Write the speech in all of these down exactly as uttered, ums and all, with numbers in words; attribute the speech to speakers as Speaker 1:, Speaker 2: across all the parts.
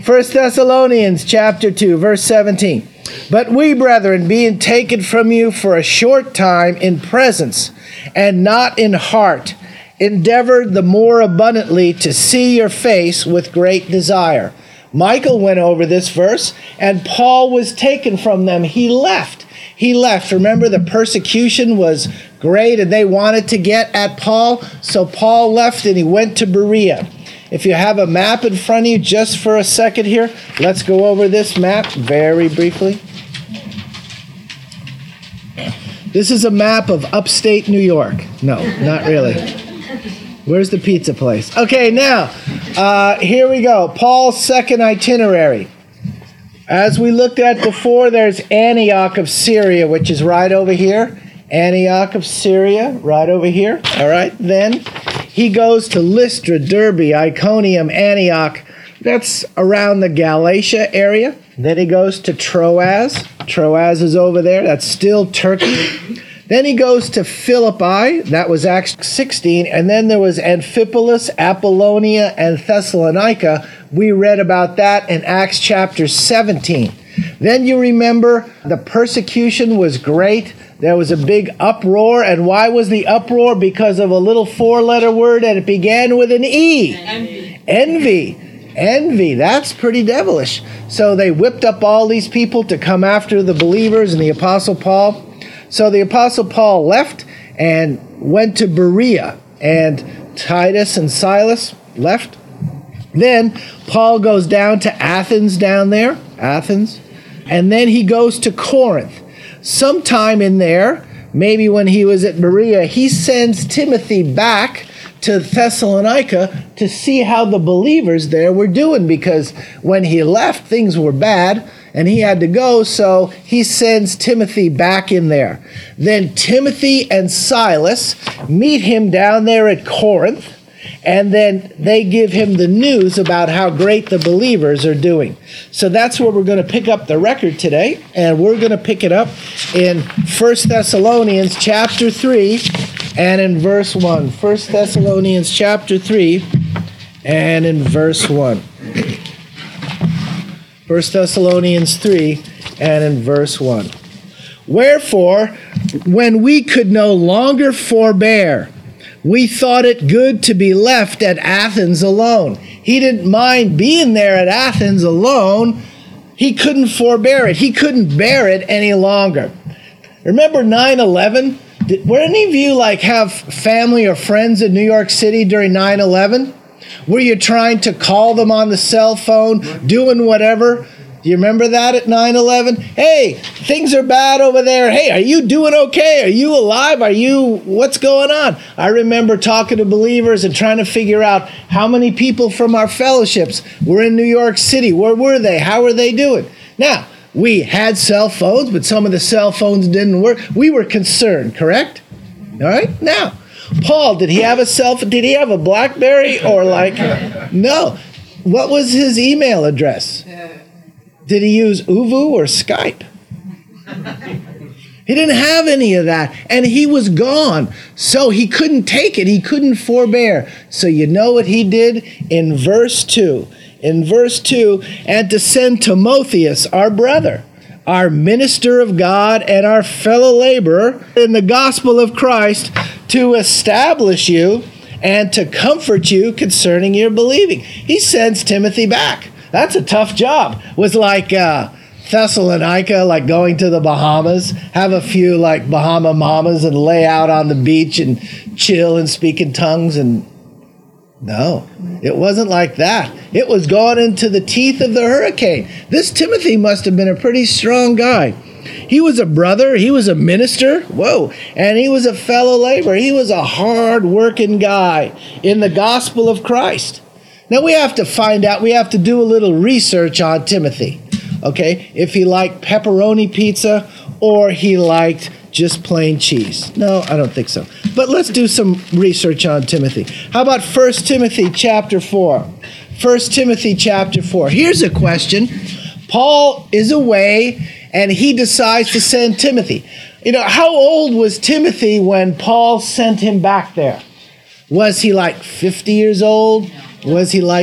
Speaker 1: First Thessalonians chapter two, verse seventeen. But we, brethren, being taken from you for a short time in presence and not in heart, endeavored the more abundantly to see your face with great desire. Michael went over this verse, and Paul was taken from them. He left. He left. Remember, the persecution was great, and they wanted to get at Paul, so Paul left, and he went to Berea. If you have a map in front of you, just for a second here, let's go over this map very briefly. This is a map of upstate New York. No, not really. Where's the pizza place? Okay, now, uh, here we go. Paul's second itinerary. As we looked at before, there's Antioch of Syria, which is right over here. Antioch of Syria, right over here. All right, then he goes to Lystra, Derbe, Iconium, Antioch. That's around the Galatia area. Then he goes to Troas. Troas is over there. That's still Turkey. Then he goes to Philippi. That was Acts sixteen. And then there was Amphipolis, Apollonia, and Thessalonica. We read about that in Acts chapter seventeen. Then you remember the persecution was great. There was a big uproar. And why was the uproar? Because of a little four-letter word, and it began with an E. Envy. Envy. Envy. That's pretty devilish. So they whipped up all these people to come after the believers and the Apostle Paul. So the Apostle Paul left and went to Berea, and Titus and Silas left. Then Paul goes down to Athens down there, Athens, and then he goes to Corinth. Sometime in there, maybe when he was at Berea, he sends Timothy back to Thessalonica to see how the believers there were doing, because when he left, things were bad, and he had to go, so he sends Timothy back in there. Then Timothy and Silas meet him down there at Corinth, and then they give him the news about how great the believers are doing. So that's where we're going to pick up the record today, and we're going to pick it up in First Thessalonians chapter three and in verse one. First Thessalonians chapter three and in verse one. First Thessalonians three and in verse one. Wherefore, when we could no longer forbear, we thought it good to be left at Athens alone. He didn't mind being there at Athens alone. He couldn't forbear it. He couldn't bear it any longer. Remember nine eleven? Did, were any of you like have family or friends in New York City during nine eleven? Were you trying to call them on the cell phone, doing whatever? Do you remember that at nine eleven? Hey, things are bad over there. Hey, are you doing okay? Are you alive? Are you, what's going on? I remember talking to believers and trying to figure out how many people from our fellowships were in New York City. Where were they? How were they doing? Now, we had cell phones, but some of the cell phones didn't work. We were concerned, correct? All right? Now, Paul, did he have a cell phone? Did he have a BlackBerry or like, no. What was his email address? Did he use Uvu or Skype? He didn't have any of that, and he was gone. So he couldn't take it. He couldn't forbear. So you know what he did in verse two. In verse two, and to send Timotheus, our brother, our minister of God and our fellow laborer in the gospel of Christ, to establish you and to comfort you concerning your believing. He sends Timothy back. That's a tough job. Was like uh, Thessalonica, like going to the Bahamas, have a few like Bahama mamas and lay out on the beach and chill and speak in tongues. And no, it wasn't like that. It was going into the teeth of the hurricane. This Timothy must have been a pretty strong guy. He was a brother. He was a minister. Whoa. And he was a fellow laborer. He was a hard-working guy in the gospel of Christ. Now, we have to find out, we have to do a little research on Timothy, okay? If he liked pepperoni pizza or he liked just plain cheese. No, I don't think so. But let's do some research on Timothy. How about First Timothy chapter four? First Timothy chapter four. Here's a question. Paul is away and he decides to send Timothy. You know, how old was Timothy when Paul sent him back there? Was he like fifty years old? Was he like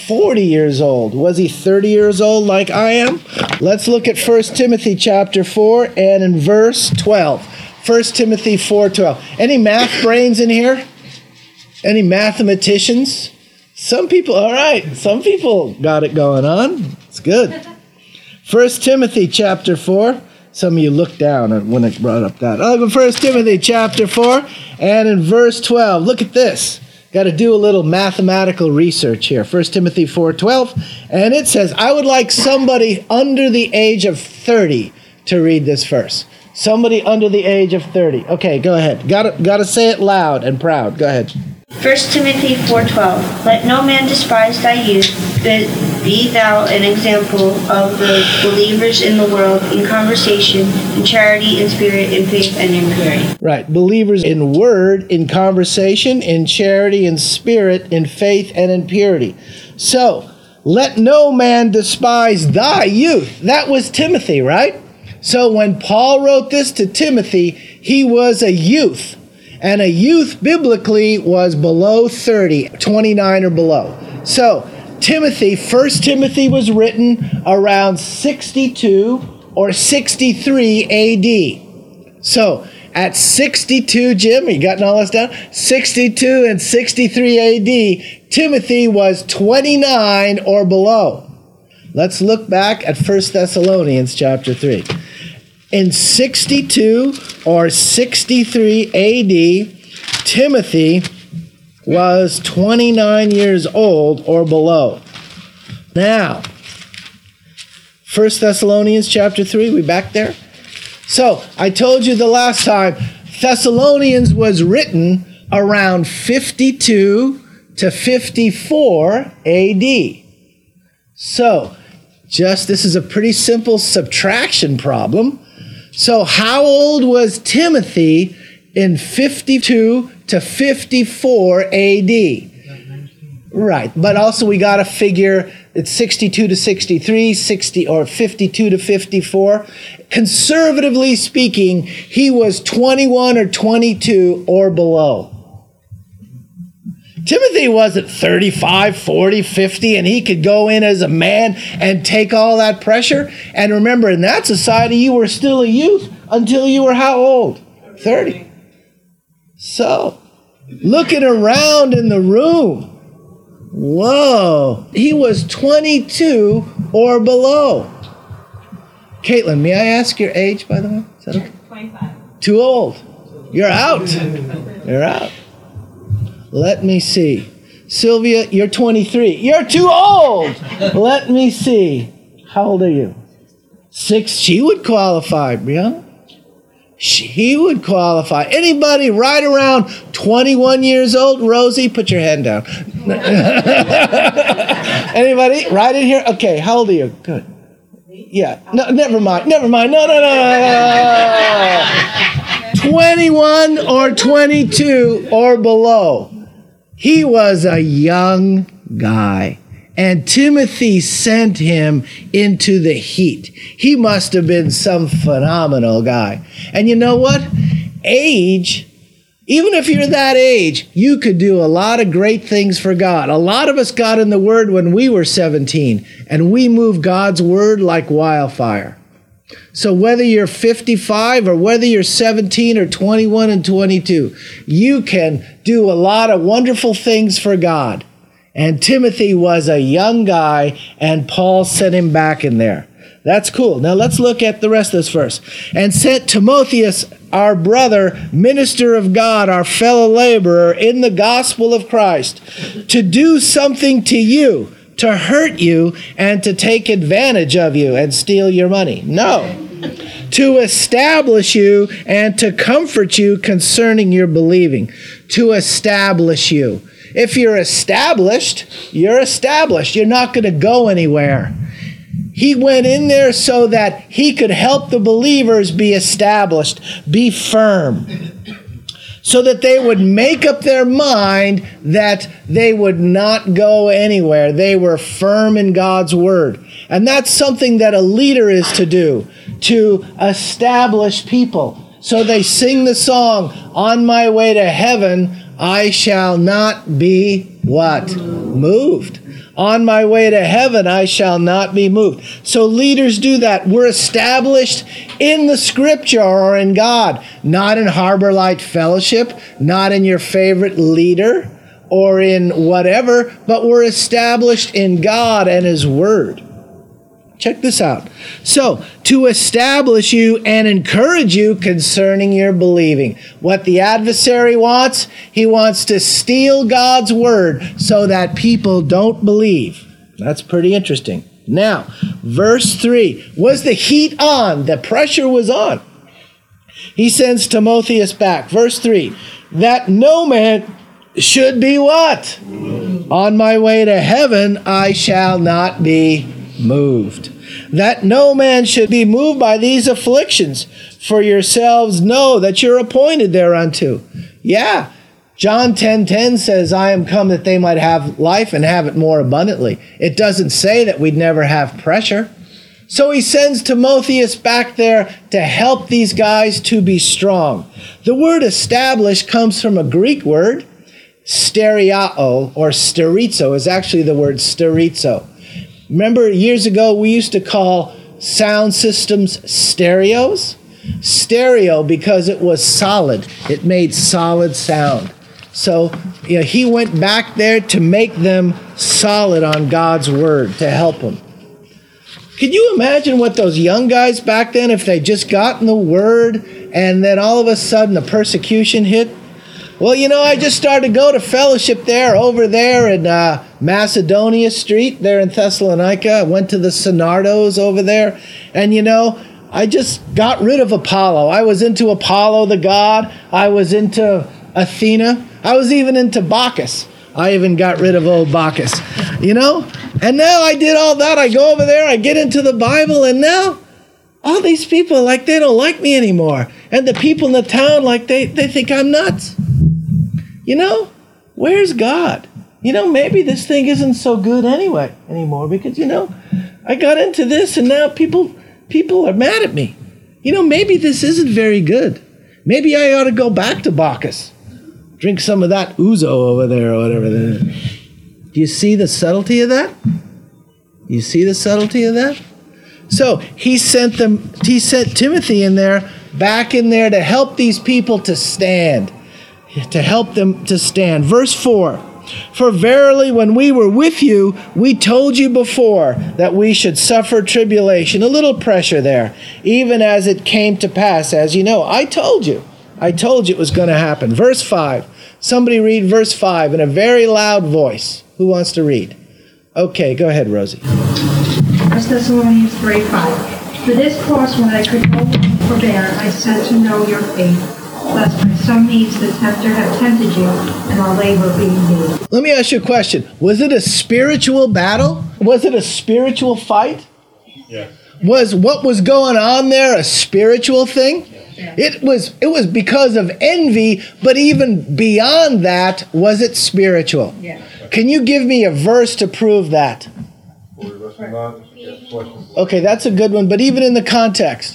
Speaker 1: forty years old. Was he thirty years old like I am? Let's look at First Timothy chapter four and in verse twelve. First Timothy four twelve. Any math brains in here? Any mathematicians? Some people, all right, some people got it going on. It's good. First Timothy chapter four. Some of you looked down when I brought up that. Oh, but First Timothy chapter four and in verse twelve. Look at this. Got to do a little mathematical research here. First Timothy four twelve. And it says, I would like somebody under the age of thirty to read this verse. Somebody under the age of thirty. Okay, go ahead. Got to, got to say it loud and proud. Go ahead.
Speaker 2: First Timothy four twelve. Let no man despise thy youth, but be thou an example of the believers in the world, in conversation, in charity, in spirit, in faith, and in purity.
Speaker 1: Right. Believers in word, in conversation, in charity, in spirit, in faith, and in purity. So, let no man despise thy youth. That was Timothy, right? So when Paul wrote this to Timothy, he was a youth. And a youth biblically was below thirty, twenty-nine or below. So Timothy, First Timothy was written around sixty-two or sixty-three A D. So at sixty-two, Jim, you gotten all this down? sixty-two and sixty-three A D, Timothy was twenty-nine or below. Let's look back at First Thessalonians chapter three. In sixty-two or sixty-three A D, Timothy was twenty-nine years old or below. Now, First Thessalonians chapter three, we back there? So, I told you the last time, Thessalonians was written around fifty-two to fifty-four A D. So, just this is a pretty simple subtraction problem. So how old was Timothy in fifty-two to fifty-four A D? Right, but also we got to figure it's sixty-two to sixty-three, sixty or fifty-two to fifty-four. Conservatively speaking, he was twenty-one or twenty-two or below. Timothy wasn't thirty-five, forty, fifty, and he could go in as a man and take all that pressure. And remember, in that society, you were still a youth until you were how old? thirty. So, looking around in the room, whoa, he was twenty-two or below. Caitlin, may I ask your age, by the way? Is that okay?
Speaker 2: twenty-five.
Speaker 1: Too old. You're out. You're out. Let me see. Sylvia, you're twenty-three. You're too old. Let me see. How old are you? Six. She would qualify, Brianna. She would qualify. Anybody right around twenty-one years old? Rosie, put your hand down. Anybody right in here? Okay, how old are you? Good. Yeah. No, never mind. Never mind. No, no, no, no, no. twenty-one or twenty-two or below. He was a young guy, and Timothy sent him into the heat. He must have been some phenomenal guy. And you know what? Age, even if you're that age, you could do a lot of great things for God. A lot of us got in the Word when we were seventeen, and we moved God's Word like wildfire. So whether you're fifty-five or whether you're seventeen or twenty-one and twenty-two, you can do a lot of wonderful things for God. And Timothy was a young guy, and Paul sent him back in there. That's cool. Now let's look at the rest of this verse. And sent Timotheus, our brother, minister of God, our fellow laborer in the gospel of Christ, to do something to you, to hurt you, and to take advantage of you and steal your money. No. To establish you and to comfort you concerning your believing. To establish you. If you're established, you're established. You're not going to go anywhere. He went in there so that he could help the believers be established, be firm, so that they would make up their mind that they would not go anywhere. They were firm in God's word. And that's something that a leader is to do, to establish people. So they sing the song, "On my way to heaven, I shall not be," what? Moved. On my way to heaven, I shall not be moved. So leaders do that. We're established in the Scripture or in God, not in Harbor Light Fellowship, not in your favorite leader or in whatever, but we're established in God and His Word. Check this out. So, to establish you and encourage you concerning your believing. What the adversary wants, he wants to steal God's word so that people don't believe. That's pretty interesting. Now, verse three. Was the heat on? The pressure was on. He sends Timotheus back. Verse three. That no man should be what? On my way to heaven, I shall not be moved. That no man should be moved by these afflictions, for yourselves know that you're appointed thereunto. Yeah, John ten ten says, I am come that they might have life and have it more abundantly. It doesn't say that we'd never have pressure. So he sends Timotheus back there to help these guys to be strong. The word established comes from a Greek word, steriao, or sterizo is actually the word sterizo. Remember years ago we used to call sound systems stereos? Stereo because it was solid. It made solid sound. So you know, he went back there to make them solid on God's word, to help them. Can you imagine what those young guys back then, if they just gotten the word and then all of a sudden the persecution hit? Well, you know, I just started to go to fellowship there, over there in uh, Macedonia Street, there in Thessalonica. I went to the Synardos over there. And, you know, I just got rid of Apollo. I was into Apollo, the god. I was into Athena. I was even into Bacchus. I even got rid of old Bacchus, you know. And now I did all that. I go over there, I get into the Bible, and now all these people, like, they don't like me anymore. And the people in the town, like, they, they think I'm nuts. You know, where's God? You know, maybe this thing isn't so good anyway anymore because, you know, I got into this and now people people are mad at me. You know, maybe this isn't very good. Maybe I ought to go back to Bacchus. Drink some of that ouzo over there or whatever. Do you see the subtlety of that? Do you see the subtlety of that? So he sent them, he sent Timothy in there, back in there to help these people to stand. To help them to stand. Verse four, for verily when we were with you, we told you before that we should suffer tribulation. A little pressure there, even as it came to pass, as you know. I told you. I told you it was going to happen. Verse five. Somebody read verse five in a very loud voice. Who wants to read? Okay, go ahead, Rosie.
Speaker 3: First Thessalonians three five. For this cause, when I could no longer forbear, I sent to know your faith. Lest by some means the tempter have tempted you, and our labor being made.
Speaker 1: Let me ask you a question. Was it a spiritual battle? Was it a spiritual fight?
Speaker 4: Yes.
Speaker 1: Was what was going on there a spiritual thing?
Speaker 3: Yes.
Speaker 1: It was it was because of envy, but even beyond that, was it spiritual?
Speaker 3: Yeah.
Speaker 1: Can you give me a verse to prove that? Okay, that's a good one, but even in the context.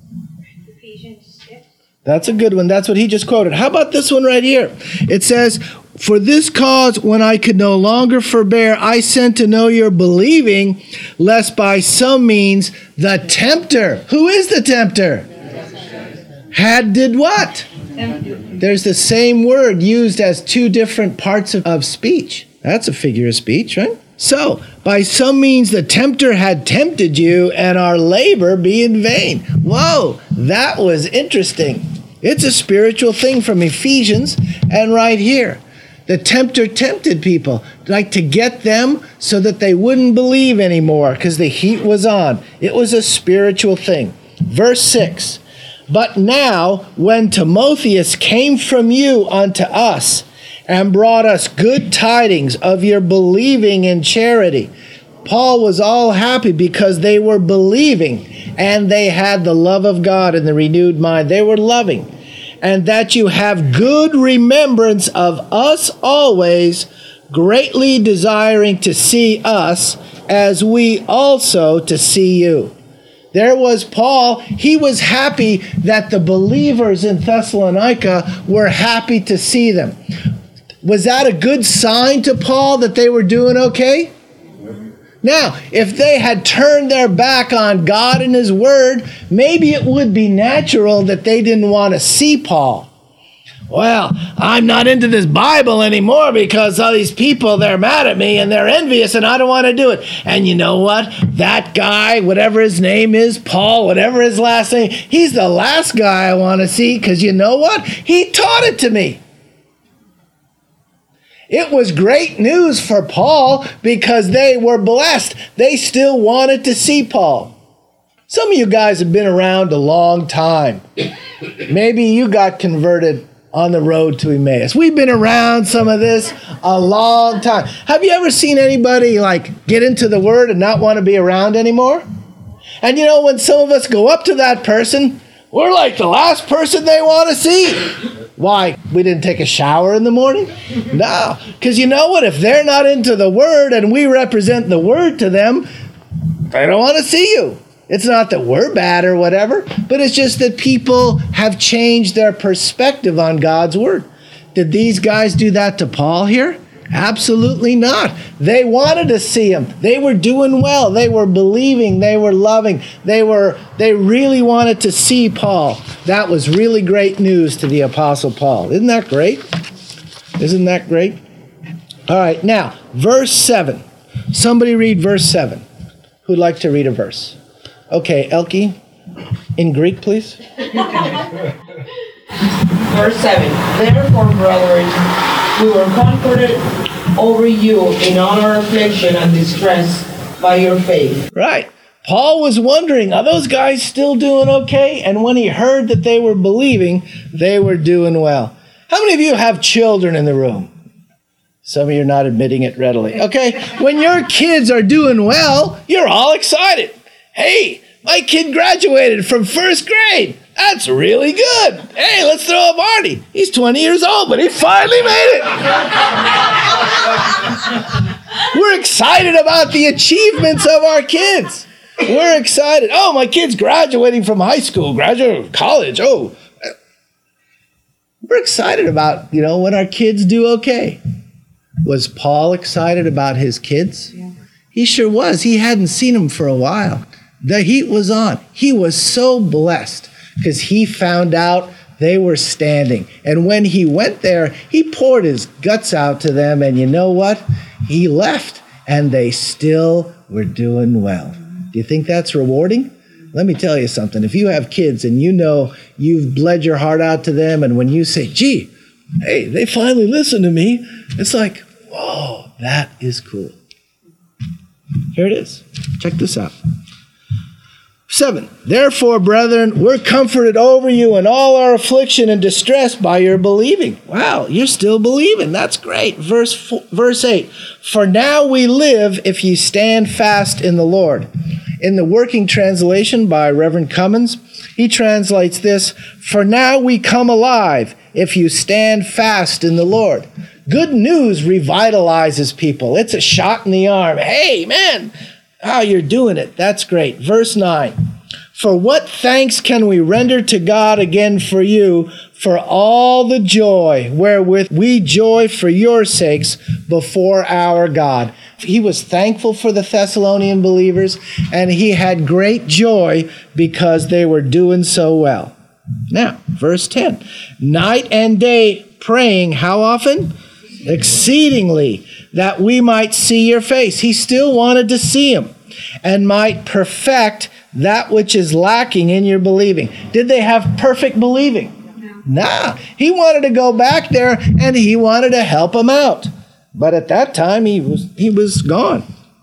Speaker 1: That's a good one. That's what he just quoted. How about this one right here? It says, for this cause, when I could no longer forbear, I sent to know your believing, lest by some means the tempter, who is the tempter? Had did what? There's the same word used as two different parts of, of speech. That's a figure of speech, right? So, by some means the tempter had tempted you, and our labor be in vain. Whoa, that was interesting. It's a spiritual thing from Ephesians, and right here. The tempter tempted people, like to get them so that they wouldn't believe anymore because the heat was on. It was a spiritual thing. Verse six, but now when Timotheus came from you unto us and brought us good tidings of your believing in charity. Paul was all happy because they were believing and they had the love of God in the renewed mind. They were loving. And that you have good remembrance of us always, greatly desiring to see us, as we also to see you. There was Paul. He was happy that the believers in Thessalonica were happy to see them. Was that a good sign to Paul that they were doing okay? Now, if they had turned their back on God and his word, maybe it would be natural that they didn't want to see Paul. Well, I'm not into this Bible anymore because all these people, they're mad at me and they're envious and I don't want to do it. And you know what? That guy, whatever his name is, Paul, whatever his last name, he's the last guy I want to see because you know what? He taught it to me. It was great news for Paul because they were blessed. They still wanted to see Paul. Some of you guys have been around a long time. Maybe you got converted on the road to Emmaus. We've been around some of this a long time. Have you ever seen anybody like get into the word and not want to be around anymore? And you know, when some of us go up to that person, we're like the last person they want to see. Why? We didn't take a shower in the morning? No. Because you know what? If they're not into the word and we represent the word to them, they don't want to see you. It's not that we're bad or whatever, but it's just that people have changed their perspective on God's word. Did these guys do that to Paul here? Absolutely not. They wanted to see him. They were doing well. They were believing. They were loving. They were. They really wanted to see Paul. That was really great news to the Apostle Paul. Isn't that great? Isn't that great? All right, now, verse seven. Somebody read verse seven. Who'd like to read a verse? Okay, Elke, in Greek, please.
Speaker 4: Verse seven. Therefore, brethren, we were comforted over you in all our affliction and distress by your faith.
Speaker 1: Right. Paul was wondering, are those guys still doing okay? And when he heard that they were believing, they were doing well. How many of you have children in the room? Some of you are not admitting it readily. Okay, when your kids are doing well, you're all excited. Hey, my kid graduated from first grade. That's really good. Hey, let's throw a party. He's twenty years old, but he finally made it. We're excited about the achievements of our kids. We're excited. Oh, my kid's graduating from high school, graduating from college. Oh, we're excited about, you know, when our kids do okay. Was Paul excited about his kids? Yeah. He sure was. He hadn't seen them for a while. The heat was on. He was so blessed because he found out they were standing. And when he went there, he poured his guts out to them. And you know what? He left and they still were doing well. Do you think that's rewarding? Let me tell you something. If you have kids and you know you've bled your heart out to them, and when you say, gee, hey, they finally listened to me, it's like, whoa, that is cool. Here it is. Check this out. Seven, therefore, brethren, we're comforted over you in all our affliction and distress by your believing. Wow, you're still believing. That's great. Verse four, verse eight, for now we live if you stand fast in the Lord. In the Working Translation by Reverend Cummins, he translates this, for now we come alive if you stand fast in the Lord. Good news revitalizes people. It's a shot in the arm. Hey, man, how you're doing it. That's great. Verse nine. For what thanks can we render to God again for you, for all the joy wherewith we joy for your sakes before our God. He was thankful for the Thessalonian believers, and he had great joy because they were doing so well. Now, verse ten. Night and day praying, how often? Exceedingly, that we might see your face. He still wanted to see him and might perfect that which is lacking in your believing. Did they have perfect believing? No. Nah. He wanted to go back there and he wanted to help them out. But at that time, he was he was gone.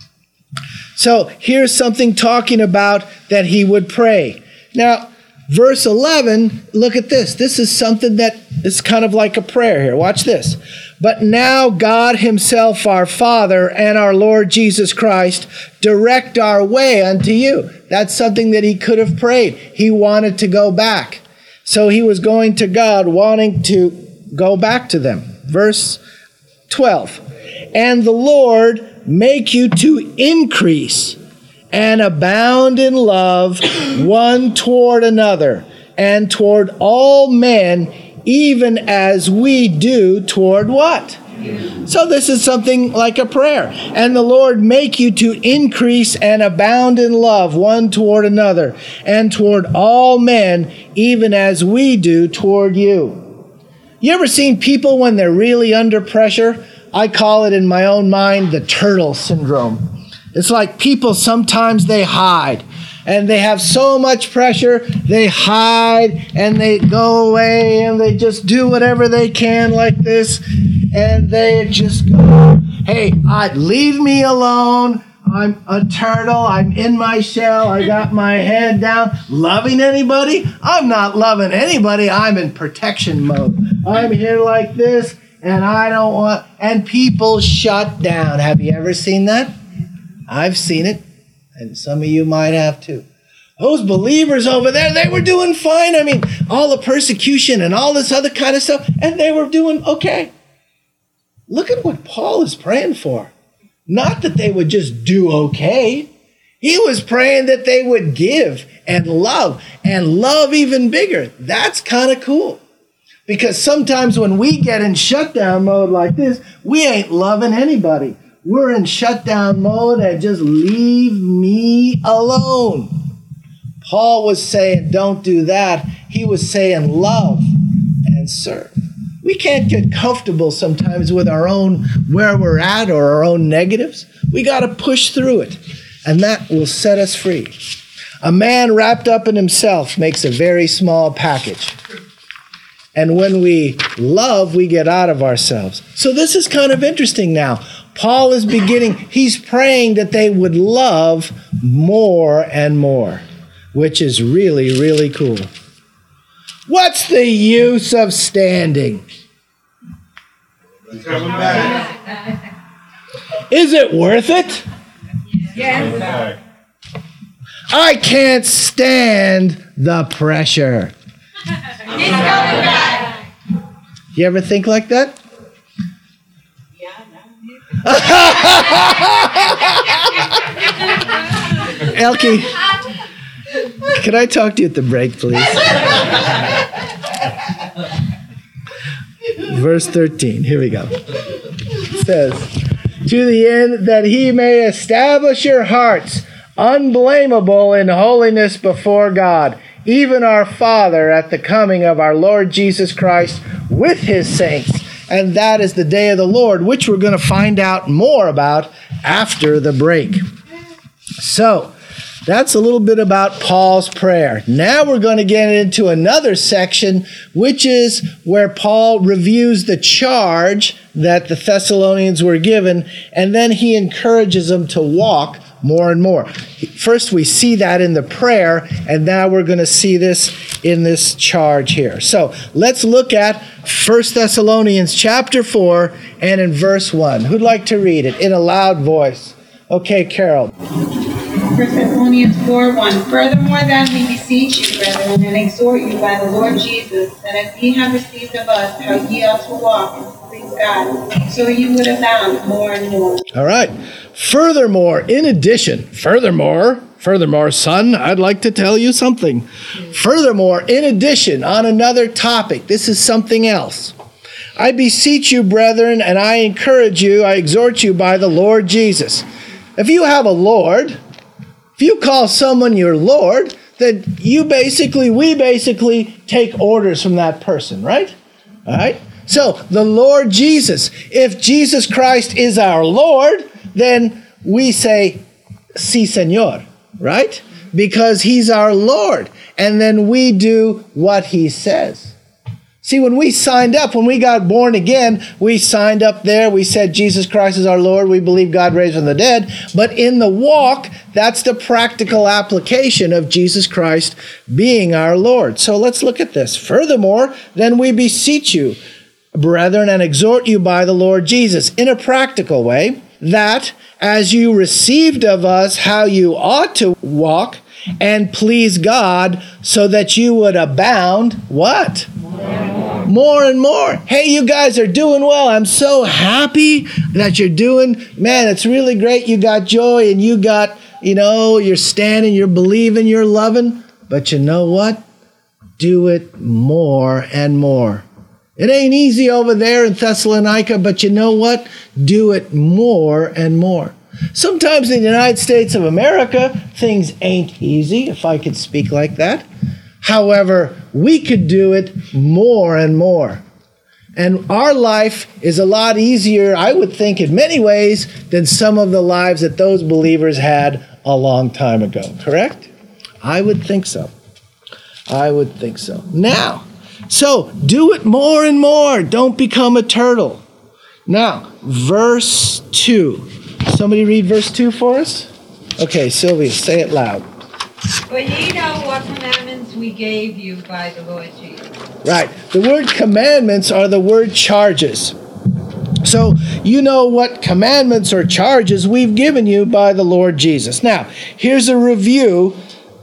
Speaker 1: So here's something talking about that he would pray. Now, verse eleven, look at this. This is something that is kind of like a prayer here. Watch this. But now God himself, our Father, and our Lord Jesus Christ, direct our way unto you. That's something that he could have prayed. He wanted to go back. So he was going to God, wanting to go back to them. Verse twelve. And the Lord make you to increase and abound in love one toward another and toward all men, even as we do toward what? So this is something like a prayer. And the Lord make you to increase and abound in love one toward another and toward all men, even as we do toward you. You ever seen people when they're really under pressure? I call it in my own mind the turtle syndrome. It's like people sometimes they hide. And they have so much pressure, they hide and they go away and they just do whatever they can like this. And they just go, hey, uh, leave me alone. I'm a turtle. I'm in my shell. I got my head down. Loving anybody? I'm not loving anybody. I'm in protection mode. I'm here like this and I don't want, and people shut down. Have you ever seen that? I've seen it. And some of you might have too. Those believers over there, they were doing fine. I mean, all the persecution and all this other kind of stuff, and they were doing okay. Look at what Paul is praying for. Not that they would just do okay. He was praying that they would give and love, and love even bigger. That's kind of cool. Because sometimes when we get in shutdown mode like this, we ain't loving anybody. We're in shutdown mode and just leave me alone. Paul was saying, don't do that. He was saying, love and serve. We can't get comfortable sometimes with our own, where we're at or our own negatives. We got to push through it, and that will set us free. A man wrapped up in himself makes a very small package. And when we love, we get out of ourselves. So this is kind of interesting now. Paul is beginning, he's praying that they would love more and more, which is really, really cool. What's the use of standing?
Speaker 5: Coming back.
Speaker 1: Is it worth it?
Speaker 5: Yes.
Speaker 1: I can't stand the pressure.
Speaker 5: He's coming back.
Speaker 1: You ever think like that? Elkie, can I talk to you at the break, please? Verse thirteen, here we go. It says, to the end that he may establish your hearts unblameable in holiness before God, even our Father at the coming of our Lord Jesus Christ with his saints. And that is the day of the Lord, which we're going to find out more about after the break. So, that's a little bit about Paul's prayer. Now we're going to get into another section, which is where Paul reviews the charge that the Thessalonians were given, and then he encourages them to walk more and more. First, we see that in the prayer, and now we're going to see this in this charge here. So let's look at First Thessalonians chapter four and in verse one. Who'd like to read it in a loud voice? Okay, Carol.
Speaker 6: First Thessalonians four one. Furthermore, then we beseech you, brethren, and exhort you by the Lord Jesus, that as ye have received of us how ye ought to walk and please God, so you would abound more and more.
Speaker 1: All right. Furthermore, in addition, furthermore, furthermore, son, I'd like to tell you something. Furthermore, in addition, on another topic, this is something else. I beseech you, brethren, and I encourage you, I exhort you by the Lord Jesus. If you have a Lord, if you call someone your Lord, then you basically, we basically take orders from that person, right? All right? So, the Lord Jesus, if Jesus Christ is our Lord, then we say, sí, Señor, right? Because he's our Lord. And then we do what he says. See, when we signed up, when we got born again, we signed up there. We said, Jesus Christ is our Lord. We believe God raised from the dead. But in the walk, that's the practical application of Jesus Christ being our Lord. So let's look at this. Furthermore, then we beseech you, brethren, and exhort you by the Lord Jesus in a practical way, that as you received of us how you ought to walk and please God, so that you would abound, what? More. More and more. Hey, you guys are doing well. I'm so happy that you're doing, man, it's really great. You got joy and you got, you know, you're standing, you're believing, you're loving. But you know what? Do it more and more. It ain't easy over there in Thessalonica, but you know what? Do it more and more. Sometimes in the United States of America, things ain't easy, if I could speak like that. However, we could do it more and more. And our life is a lot easier, I would think, in many ways, than some of the lives that those believers had a long time ago. Correct? I would think so. I would think so. Now, so do it more and more. Don't become a turtle. Now, verse two. Somebody read verse two for us? Okay, Sylvia, say it loud.
Speaker 5: For ye know what commandments we gave you by the Lord Jesus.
Speaker 1: Right. The word commandments are the word charges. So you know what commandments or charges we've given you by the Lord Jesus. Now, here's a review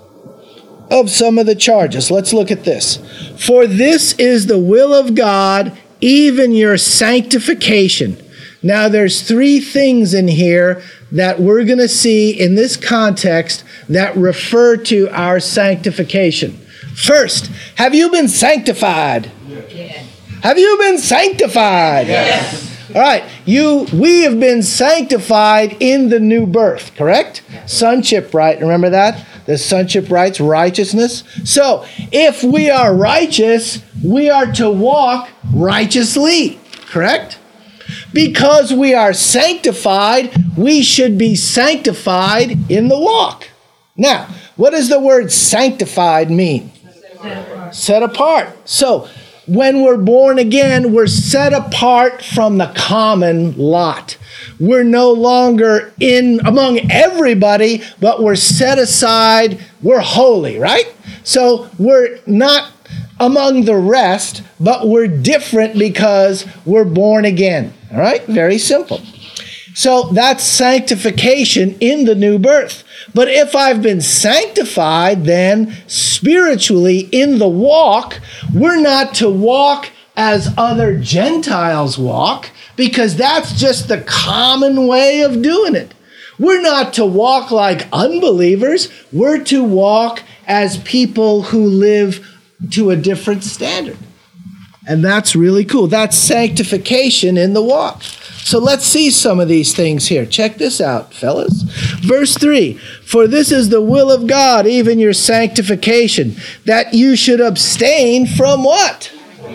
Speaker 1: of some of the charges. Let's look at this. For this is the will of God, even your sanctification. Now, there's three things in here that we're going to see in this context that refer to our sanctification. First, have you been sanctified?
Speaker 5: Yes.
Speaker 1: Have you been sanctified?
Speaker 5: Yes.
Speaker 1: All right, you, we have been sanctified in the new birth, correct? Sonship right, remember that? The sonship rights, righteousness. So, if we are righteous, we are to walk righteously, correct? Because we are sanctified, we should be sanctified in the walk. Now, what does the word sanctified mean?
Speaker 5: Set apart.
Speaker 1: Set apart. So, when we're born again, we're set apart from the common lot. We're no longer in among everybody, but we're set aside. We're holy, right? So we're not among the rest, but we're different because we're born again. All right? Very simple. So that's sanctification in the new birth. But if I've been sanctified, then spiritually in the walk, we're not to walk as other Gentiles walk, because that's just the common way of doing it. We're not to walk like unbelievers. We're to walk as people who live to a different standard. And that's really cool. That's sanctification in the walk. So let's see some of these things here. Check this out, fellas. Verse three, for this is the will of God, even your sanctification, that you should abstain from what?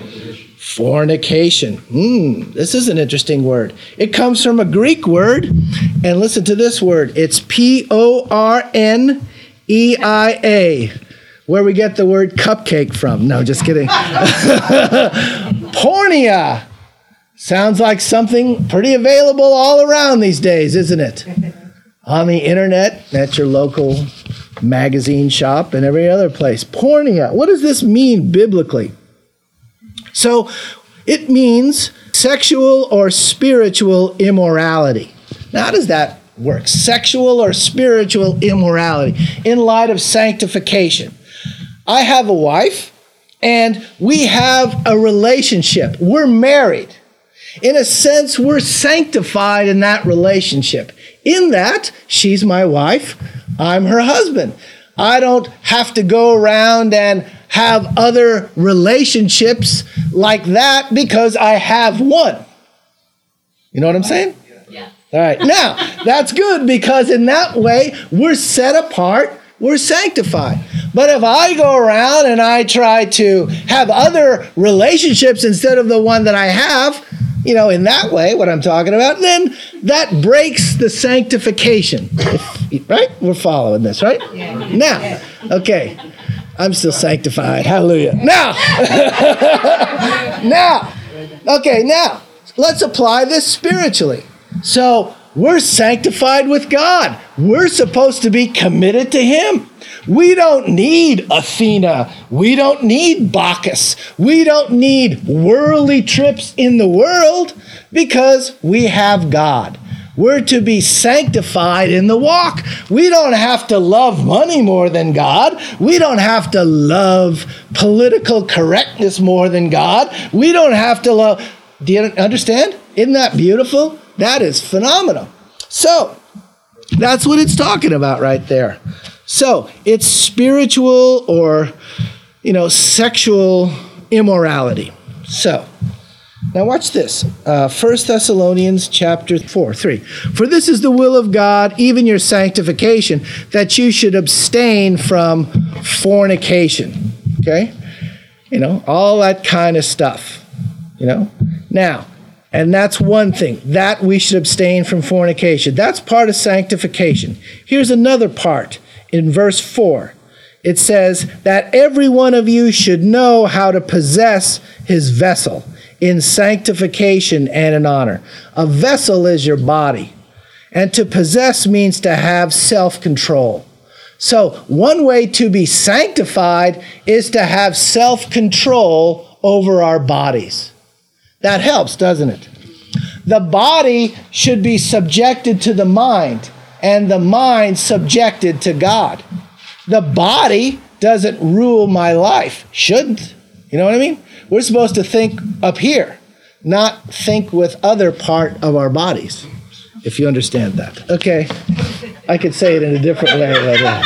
Speaker 1: Fornication. Hmm, this is an interesting word. It comes from a Greek word, and listen to this word. It's P O R N E I A, where we get the word cupcake from. No, just kidding. Porneia. Sounds like something pretty available all around these days, isn't it? On the internet, at your local magazine shop, and every other place. Porneia. What does this mean biblically? So it means sexual or spiritual immorality. Now, how does that work? Sexual or spiritual immorality in light of sanctification. I have a wife, and we have a relationship. We're married. In a sense, we're sanctified in that relationship. In that, she's my wife, I'm her husband. I don't have to go around and have other relationships like that because I have one. You know what I'm saying?
Speaker 5: Yeah.
Speaker 1: All right. Now, that's good because in that way, we're set apart, we're sanctified. But if I go around and I try to have other relationships instead of the one that I have, you know, in that way, what I'm talking about, then that breaks the sanctification. If, right? We're following this, right?
Speaker 5: Yeah.
Speaker 1: Now, okay. I'm still sanctified. Hallelujah. Now, now, okay, now, let's apply this spiritually. So, we're sanctified with God. We're supposed to be committed to Him. We don't need Athena. We don't need Bacchus. We don't need worldly trips in the world because we have God. We're to be sanctified in the walk. We don't have to love money more than God. We don't have to love political correctness more than God. We don't have to love... Do you understand? Isn't that beautiful? That is phenomenal. So, that's what it's talking about right there. So, it's spiritual or, you know, sexual immorality. So, Now watch this. Uh, First Thessalonians chapter four, three. For this is the will of God, even your sanctification, that you should abstain from fornication. Okay? You know, all that kind of stuff. You know? Now, and that's one thing, that we should abstain from fornication. That's part of sanctification. Here's another part in verse four. It says that every one of you should know how to possess his vessel in sanctification and in honor. A vessel is your body. And to possess means to have self-control. So one way to be sanctified is to have self-control over our bodies. That helps, doesn't it? The body should be subjected to the mind, and the mind subjected to God. The body doesn't rule my life. Shouldn't. You know what I mean? We're supposed to think up here, not think with other part of our bodies, if you understand that. Okay, I could say it in a different way.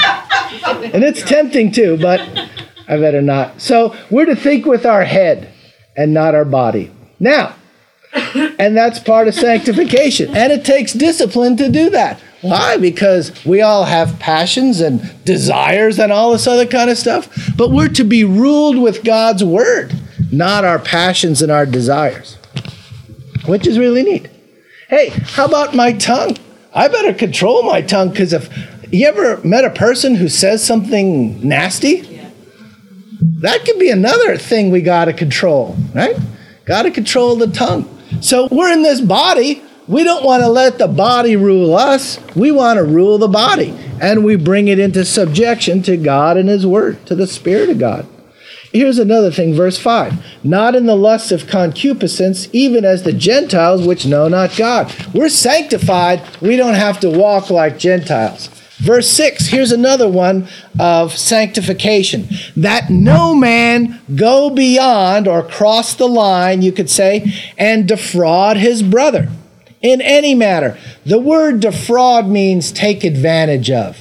Speaker 1: But, and it's tempting too, but I better not. So we're to think with our head and not our body. Now, and that's part of sanctification. And it takes discipline to do that. Why? Because we all have passions and desires and all this other kind of stuff. But we're to be ruled with God's word, not our passions and our desires, which is really neat. Hey, how about my tongue? I better control my tongue, because if you ever met a person who says something nasty, yeah. that could be another thing we got to control, right? Got to control the tongue. So we're in this body. We don't want to let the body rule us. We want to rule the body. And we bring it into subjection to God and his word, to the Spirit of God. Here's another thing, verse five. Not in the lust of concupiscence, even as the Gentiles which know not God. We're sanctified. We don't have to walk like Gentiles. Verse six, here's another one of sanctification. That no man go beyond or cross the line, you could say, and defraud his brother in any matter. The word defraud means take advantage of.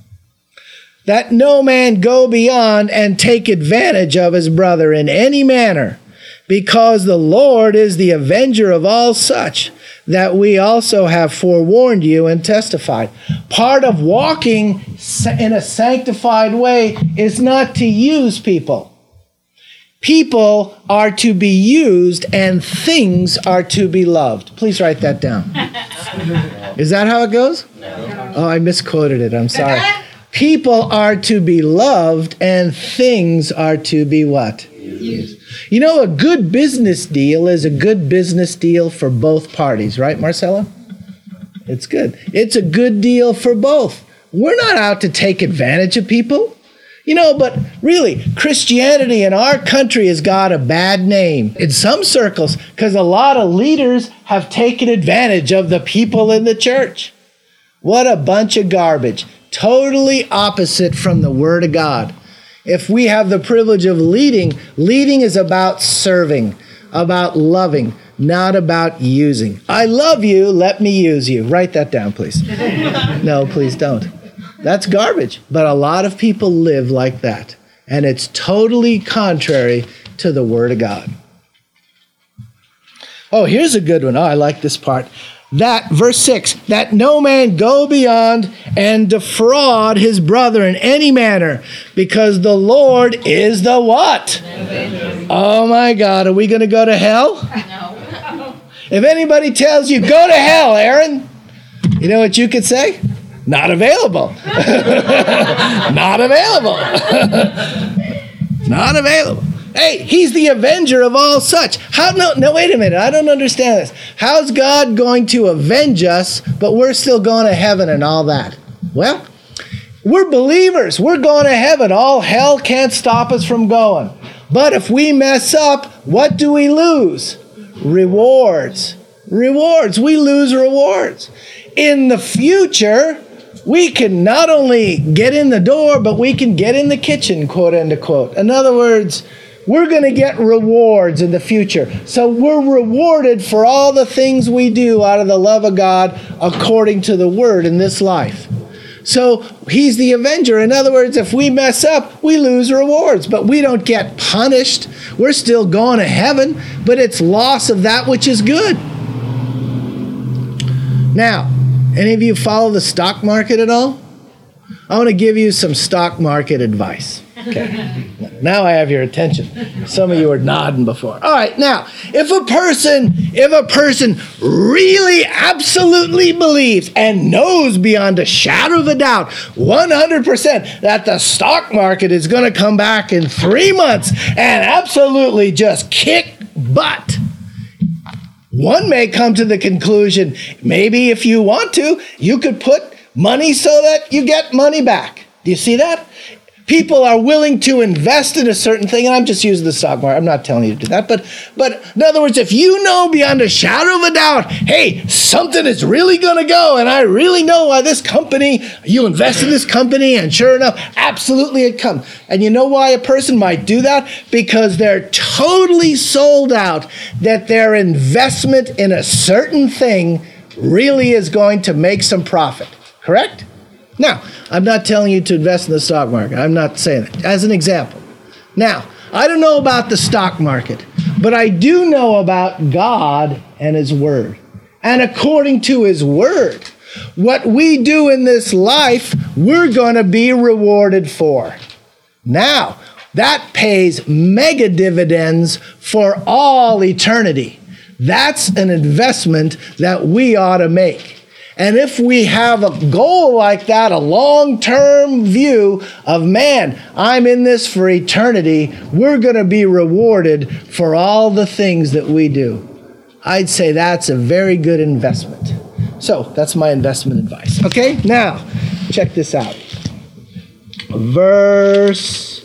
Speaker 1: That no man go beyond and take advantage of his brother in any manner, because the Lord is the avenger of all such, that we also have forewarned you and testified. Part of walking in a sanctified way is not to use people. People are to be used and things are to be loved. Please write that down. Is that how it goes? No. Oh, I misquoted it. I'm sorry. People are to be loved and things are to be what? Used. You know, a good business deal is a good business deal for both parties, right, Marcella? It's good. It's a good deal for both. We're not out to take advantage of people. You know, but really, Christianity in our country has got a bad name in some circles because a lot of leaders have taken advantage of the people in the church. What a bunch of garbage. Totally opposite from the Word of God. If we have the privilege of leading, leading is about serving, about loving, not about using. I love you, let me use you. Write that down, please. No, please don't. That's garbage. But a lot of people live like that. And it's totally contrary to the Word of God. Oh, here's a good one. Oh, I like this part. That, verse six, that no man go beyond and defraud his brother in any manner, because the Lord is the what? Oh my God, are we going to go to hell? No. If anybody tells you, go to hell, Aaron, you know what you could say? Not available. Not available. Not available. Hey, he's the avenger of all such. How? No, no, wait a minute. I don't understand this. How's God going to avenge us, but we're still going to heaven and all that? Well, we're believers. We're going to heaven. All hell can't stop us from going. But if we mess up, what do we lose? Rewards. Rewards. We lose rewards. In the future, we can not only get in the door, but we can get in the kitchen, quote, end of quote. In other words, we're going to get rewards in the future. So we're rewarded for all the things we do out of the love of God according to the Word in this life. So he's the avenger. In other words, if we mess up, we lose rewards, but we don't get punished. We're still going to heaven, but it's loss of that which is good. Now, any of you follow the stock market at all? I want to give you some stock market advice. Okay. Now I have your attention. Some of you were nodding before. All right. Now, if a person, if a person really absolutely believes and knows beyond a shadow of a doubt, one hundred percent, that the stock market is going to come back in three months and absolutely just kick butt, one may come to the conclusion, maybe if you want to, you could put money so that you get money back. Do you see that? People are willing to invest in a certain thing, and I'm just using the stock market. I'm not telling you to do that. But, but in other words, if you know beyond a shadow of a doubt, hey, something is really going to go, and I really know why this company, you invest in this company, and sure enough, absolutely it comes. And you know why a person might do that? Because they're totally sold out that their investment in a certain thing really is going to make some profit. Correct? Now, I'm not telling you to invest in the stock market. I'm not saying that. As an example. Now, I don't know about the stock market, but I do know about God and His Word. And according to His Word, what we do in this life, we're going to be rewarded for. Now, that pays mega dividends for all eternity. That's an investment that we ought to make. And if we have a goal like that, a long-term view of, man, I'm in this for eternity, we're going to be rewarded for all the things that we do. I'd say that's a very good investment. So that's my investment advice. Okay, now check this out. Verse,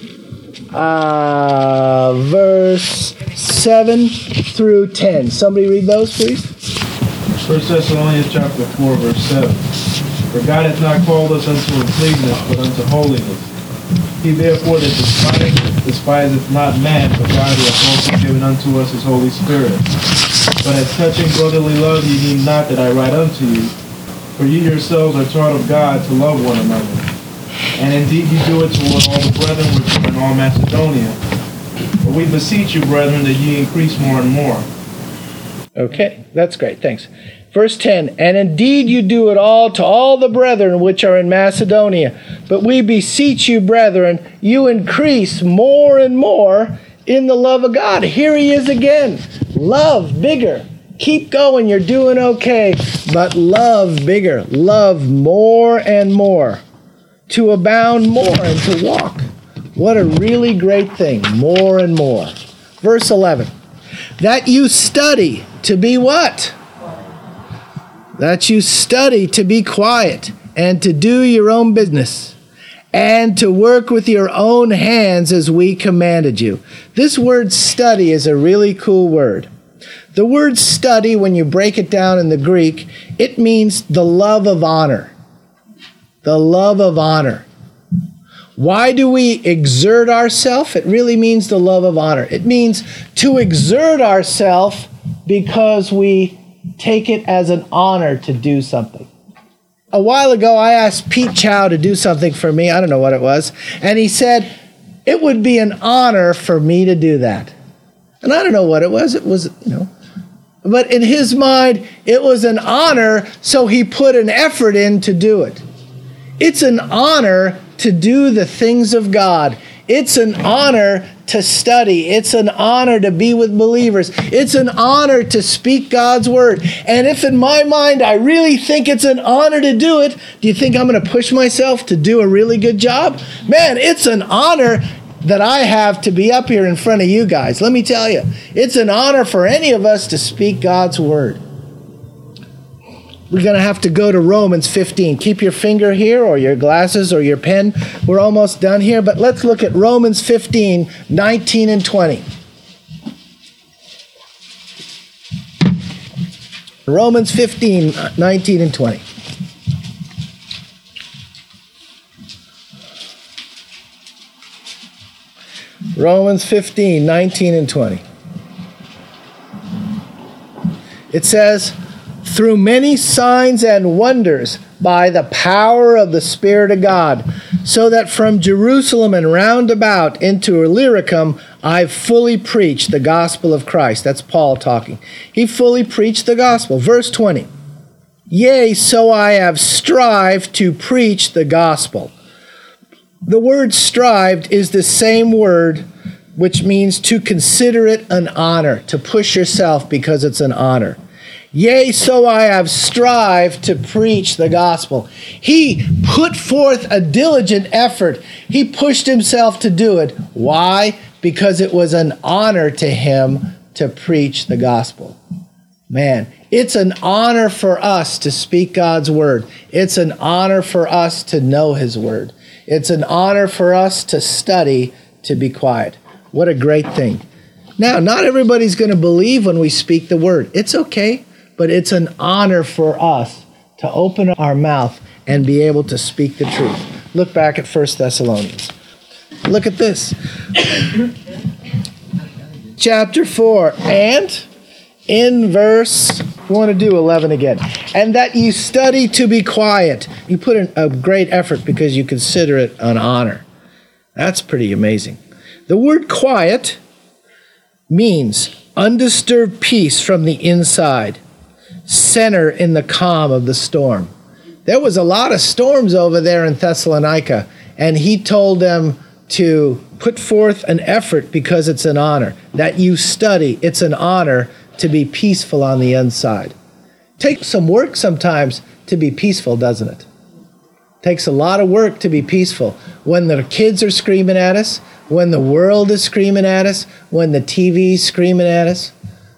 Speaker 1: uh, verse seven through ten. Somebody read those, please.
Speaker 7: First Thessalonians chapter four, verse seven. For God hath not called us unto uncleanness, but unto holiness. He therefore that despiseth, despiseth not man, but God who hath also given unto us His Holy Spirit. But as touching brotherly love, ye need not that I write unto you, for ye yourselves are taught of God to love one another. And indeed ye do it toward all the brethren which are in all Macedonia. But we beseech you, brethren, that ye increase more and more.
Speaker 1: Okay, that's great. Thanks. Verse ten, and indeed you do it all to all the brethren which are in Macedonia. But we beseech you, brethren, you increase more and more in the love of God. Here he is again. Love bigger. Keep going. You're doing okay. But love bigger. Love more and more. To abound more and to walk. What a really great thing. More and more. Verse eleven. That you study to be what? That you study to be quiet and to do your own business and to work with your own hands as we commanded you. This word study is a really cool word. The word study, when you break it down in the Greek, it means the love of honor. The love of honor. Why do we exert ourselves? It really means the love of honor. It means to exert ourselves because we take it as an honor to do something. A while ago, I asked Pete Chow to do something for me. I don't know what it was. And he said, it would be an honor for me to do that. And I don't know what it was. It was, you know. But in his mind, it was an honor, so he put an effort in to do it. It's an honor to do the things of God. It's an honor to study. It's an honor to be with believers. It's an honor to speak God's word. And if in my mind I really think it's an honor to do it, do you think I'm going to push myself to do a really good job? Man, it's an honor that I have to be up here in front of you guys. Let me tell you, it's an honor for any of us to speak God's word. We're going to have to go to Romans fifteen. Keep your finger here or your glasses or your pen. We're almost done here, but let's look at Romans fifteen, nineteen and twenty. Romans fifteen, nineteen and twenty. Romans fifteen, nineteen and twenty. It says, through many signs and wonders by the power of the Spirit of God, so that from Jerusalem and round about into Illyricum I fully preached the gospel of Christ. That's Paul talking. He fully preached the gospel. Verse twenty. Yea, so I have strived to preach the gospel. The word strived is the same word which means to consider it an honor, to push yourself because it's an honor. Yea, so I have strived to preach the gospel. He put forth a diligent effort. He pushed himself to do it. Why? Because it was an honor to him to preach the gospel. Man, it's an honor for us to speak God's word. It's an honor for us to know his word. It's an honor for us to study, to be quiet. What a great thing. Now, not everybody's going to believe when we speak the word. It's okay, but it's an honor for us to open our mouth and be able to speak the truth. Look back at First Thessalonians. Look at this. Chapter four, and in verse, we want to do eleven again. And that you study to be quiet. You put in a great effort because you consider it an honor. That's pretty amazing. The word quiet means undisturbed peace from the inside, center in the calm of the storm. There was a lot of storms over there in Thessalonica, and he told them to put forth an effort because it's an honor. That you study, it's an honor to be peaceful on the inside. Takes some work sometimes to be peaceful, doesn't it? Takes a lot of work to be peaceful. When the kids are screaming at us, when the world is screaming at us, when the T V's screaming at us.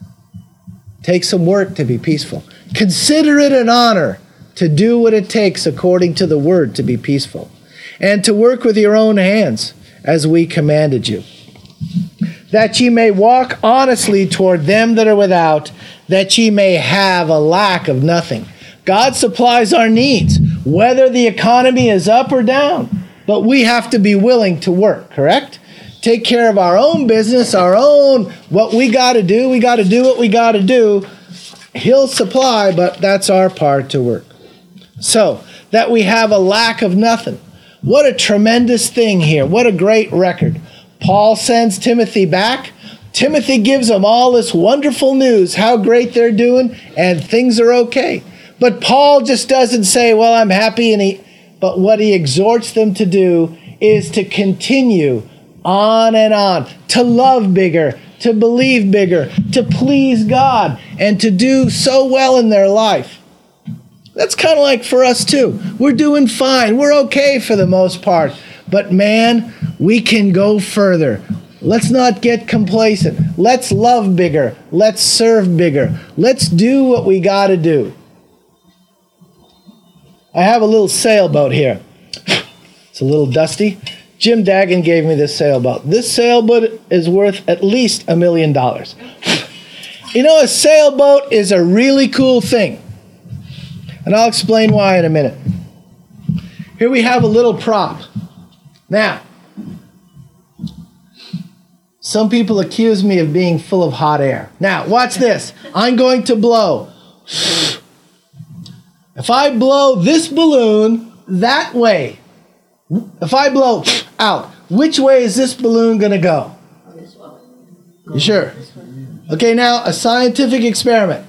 Speaker 1: Takes some work to be peaceful. Consider it an honor to do what it takes according to the word to be peaceful, and to work with your own hands as we commanded you, that ye may walk honestly toward them that are without, that ye may have a lack of nothing. God supplies our needs, whether the economy is up or down. But we have to be willing to work, correct? Take care of our own business, our own, what we got to do. We got to do what we got to do. He'll supply, but that's our part to work. So, that we have a lack of nothing. What a tremendous thing here. What a great record. Paul sends Timothy back. Timothy gives them all this wonderful news, how great they're doing, and things are okay. But Paul just doesn't say, well, I'm happy, and he, but what he exhorts them to do is to continue on and on, to love bigger, to believe bigger, to please God, and to do so well in their life. That's kind of like for us too. We're doing fine. We're okay for the most part. But man, we can go further. Let's not get complacent. Let's love bigger. Let's serve bigger. Let's do what we got to do. I have a little sailboat here. It's a little dusty. Jim Dagan gave me this sailboat. This sailboat is worth at least a million dollars. You know, a sailboat is a really cool thing. And I'll explain why in a minute. Here we have a little prop. Now, some people accuse me of being full of hot air. Now, watch this. I'm going to blow. If I blow this balloon that way, if I blow out, which way is this balloon going to go? You sure? Okay, now a scientific experiment.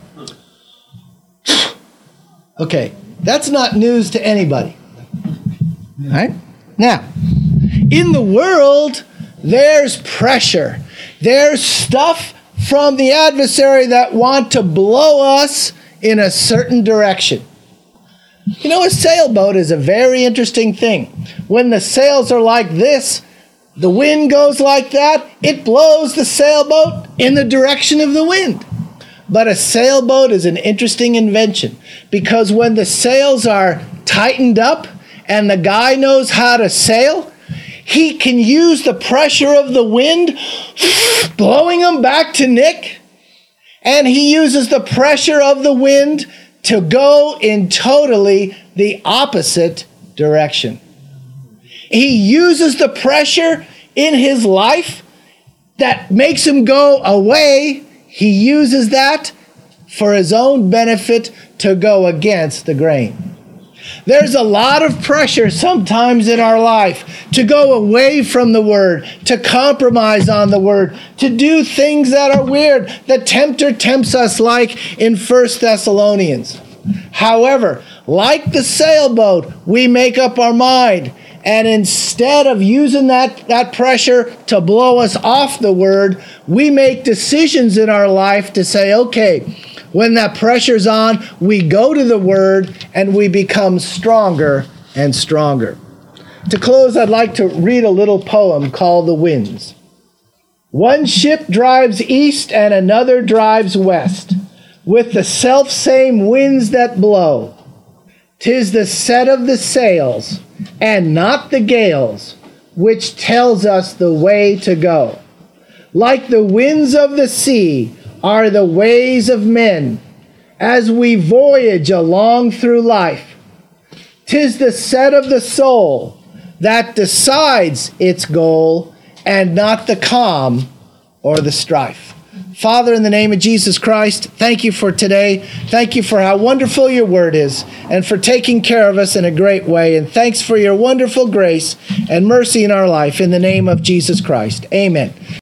Speaker 1: Okay, that's not news to anybody. All right? Now, in the world, there's pressure. There's stuff from the adversary that want to blow us in a certain direction. You know, a sailboat is a very interesting thing. When the sails are like this, the wind goes like that, it blows the sailboat in the direction of the wind. But a sailboat is an interesting invention because when the sails are tightened up and the guy knows how to sail, he can use the pressure of the wind blowing him back to Nick, and he uses the pressure of the wind to go in totally the opposite direction. He uses the pressure in his life that makes him go away. He uses that for his own benefit to go against the grain. There's a lot of pressure sometimes in our life to go away from the Word, to compromise on the Word, to do things that are weird. The tempter tempts us like in First Thessalonians. However, like the sailboat, we make up our mind. And instead of using that, that pressure to blow us off the Word, we make decisions in our life to say, okay, when that pressure's on, we go to the Word and we become stronger and stronger. To close, I'd like to read a little poem called The Winds. One ship drives east and another drives west, with the self-same winds that blow. 'Tis the set of the sails, and not the gales, which tells us the way to go. Like the winds of the sea are the ways of men, as we voyage along through life. 'Tis the set of the soul that decides its goal, and not the calm or the strife. Father, in the name of Jesus Christ, thank you for today. Thank you for how wonderful your word is and for taking care of us in a great way. And thanks for your wonderful grace and mercy in our life. In the name of Jesus Christ, amen.